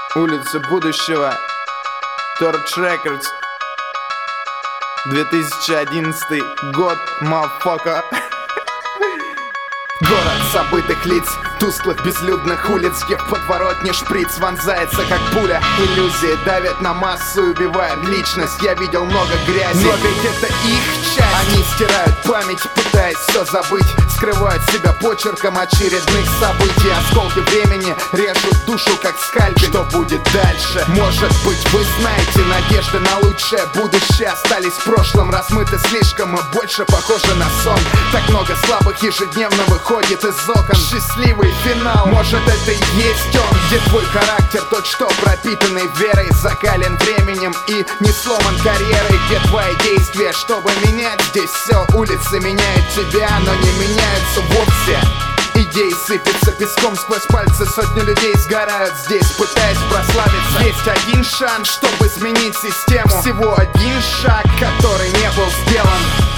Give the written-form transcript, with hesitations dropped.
Улица будущего, Torch Records, 2011 год, motherfucker. Город забытых лиц, тусклых безлюдных улиц, где в подворотне шприц вонзается как пуля. Иллюзии давят на массу и убивают личность. Я видел много грязи, но ведь это их часть. Они стирают память, пытаясь все забыть, скрывают себя почерком очередных событий. Осколки времени режут душу как скальпель. Что будет дальше? Может быть, вы знаете, надежды на лучшее будущее остались в прошлом, размыты слишком и больше похожи на сон. Так много слабых ежедневно выходит из окон. Счастливый финал, может, это и есть он, где твой характер тот, что пропитанный верой, закален временем и не сломан карьерой, где твои действия, чтобы менять здесь все. Улицы меняют тебя, но не меняются вовсе. Идеи сыпятся песком сквозь пальцы, сотни людей сгорают здесь, пытаясь прославиться. Есть один шанс, чтобы изменить систему, всего один шаг, который не был сделан.